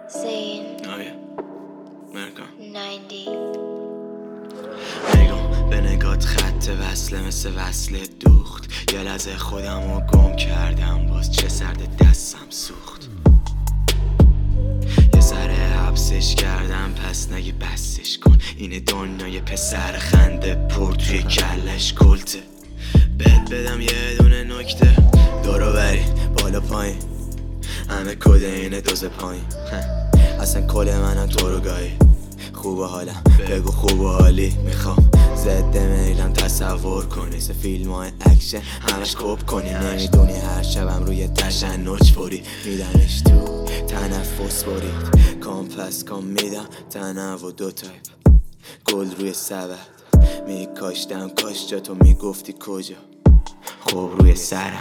Zayn آیه مرکان 90. نگاه به نگات خط وصله مثل وصله دوخت. یه لحظه خودم رو گم کردم، باز چه سرد دستم سوخت. یه سر حبسش کردم پس نگی بسش کن. این دنیای پسر خنده پر توی کلش کلته. بهت بدم یه دونه نکته دورو بری بالا پایین، همه کده اینه دوز پایین. اصلا کل منم تو رو گاهی خوب حالم بگو خوب و حالی. میخوام ضد میلم تصور کنی سه فیلم های اکشن همش کپ کنی. نمیدونی هر شبم روی تشنج فوری میدمش تو تنفس برید کام پس کام میدم تنو دو تایپ گل روی سبد میکاشتم کاش جا تو میگفتی کجا خوب روی سرم.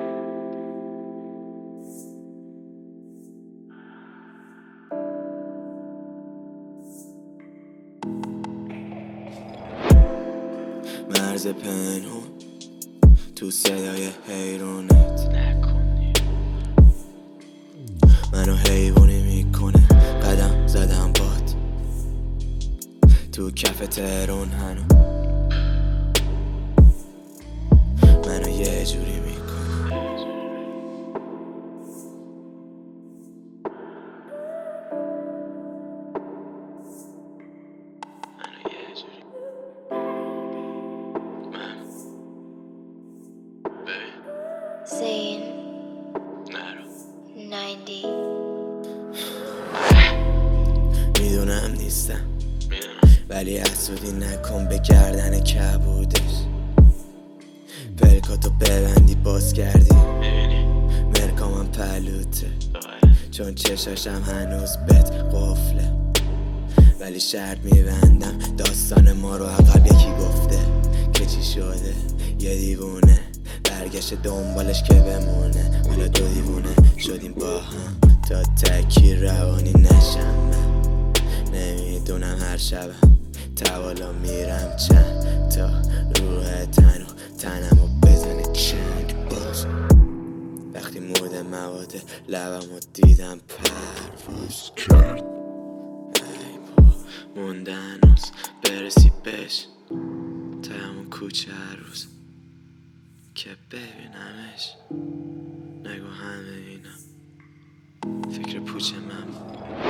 مرز پنهون تو صدای حیرونت منو حیوانی میکنه. قدم زدم باد تو کف تهرون هنو منو یه جوری میکنه. منو یه جوری Zayn نرو 90. میدونم نیستم ولی حسودی نکن به گردن کبودش. پلکاتو ببندی باز کردی مرکامم پلوته چون چشاشم هنوز بهت قفله. ولی شرط میبندم داستان ما رو عقب یکی گفته که چی شده یه دیوونه برگشت دنبالش که بمونه. حالا دو دیوونه شدیم با هم تا تکی روانی نشم. من نمیدونم هر شبم توالا میرم چند تا روح تنمو بزنه چند باز. وقتی مود مواد لبمو دیدم پرواز کرد. ای با مونده هنوز برسی بهش تا همون کوچه هر روز که ببینمش نگو همه اینا فکر پوچ من بود.